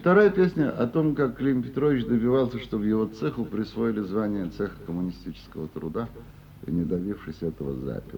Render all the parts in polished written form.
вторая песня о том, как Клим Петрович добивался, чтобы его цеху присвоили звание цеха коммунистического труда, и, не добившись этого, запил.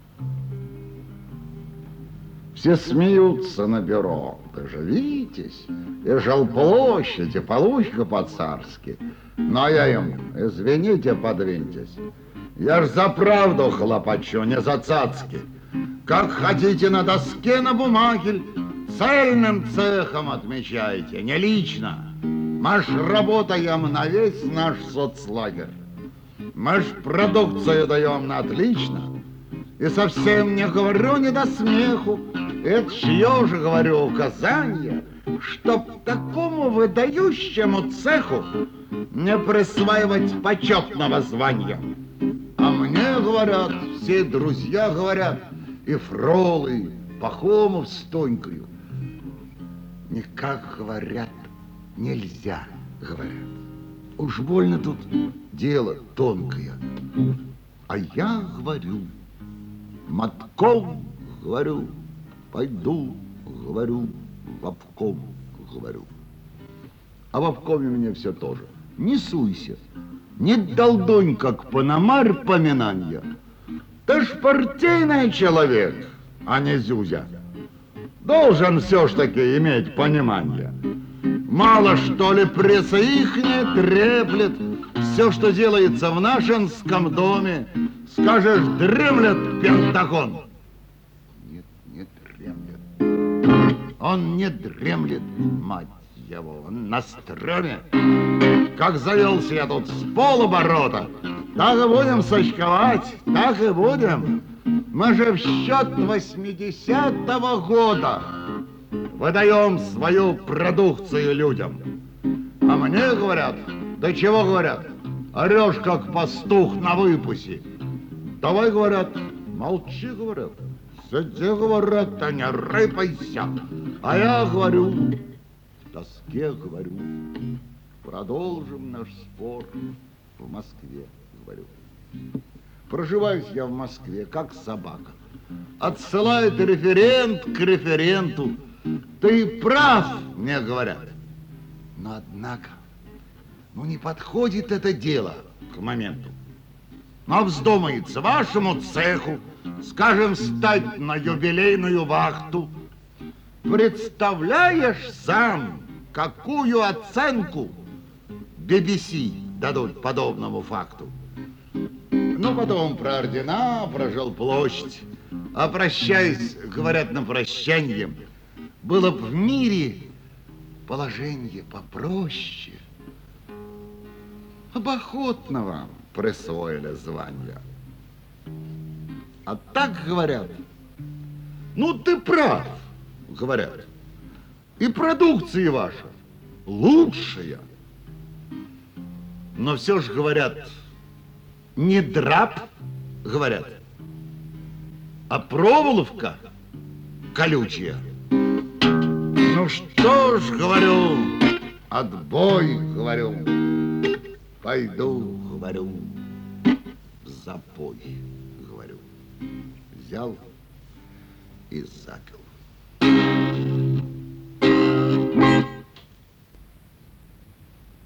Все смеются на бюро. Доживитесь, и жилплощадь, и получка по-царски. Но я им, извините, подвиньтесь. Я ж за правду хлопочу, не за цацки. Как хотите на доске, на бумаге, цельным цехом отмечайте, не лично. Мы ж работаем на весь наш соцлагерь. Мы ж продукцию даем на отлично. И совсем не говорю не до смеху. Это чье же, говорю, указание, чтоб такому выдающему цеху не присваивать почетного звания. А мне говорят, все друзья говорят, и Фролы, и Пахомов с Тонькою. Никак, говорят, нельзя, говорят. Уж больно тут дело тонкое. А я говорю, мотком, говорю, пойду, говорю, в обком, говорю. А в обкоме мне все тоже. Не суйся, не долдонь, как пономарь поминанья. Ты ж партийный человек, а не зюзя. Должен все ж таки иметь понимание. Мало что ли пресса ихняя треплет. Все, что делается в нашинском доме, скажешь, дремлет Пентагон. Нет, не дремлет. Он не дремлет, мать его, он на стреме. Как завелся я тут с полоборота, так и будем сочковать, так и будем. Мы же в счет 80-го года выдаем свою продукцию людям. А мне говорят, да чего говорят, орешь, как пастух на выпусе. Давай, говорят, молчи, говорят, сиди, говорят, а не рыпайся. А я говорю, в тоске говорю, продолжим наш спор в Москве, говорю. Проживаюсь я в Москве, как собака. Отсылает референт к референту. Ты прав, мне говорят. Но однако, не подходит это дело к моменту. Но вздумается вашему цеху, скажем, встать на юбилейную вахту. Представляешь сам, какую оценку BBC дадут подобному факту? Ну, потом про ордена, про жилплощадь. А прощаясь, говорят на прощанье, было б в мире положение попроще. Охотно вам присвоили звание. А так говорят, ну ты прав, говорят, и продукция ваша лучшая. Но все же говорят, не драп, говорят, а проволока колючая. Ну что ж, говорю, отбой, говорю, пойду, говорю, в запой, говорю. Взял и запил.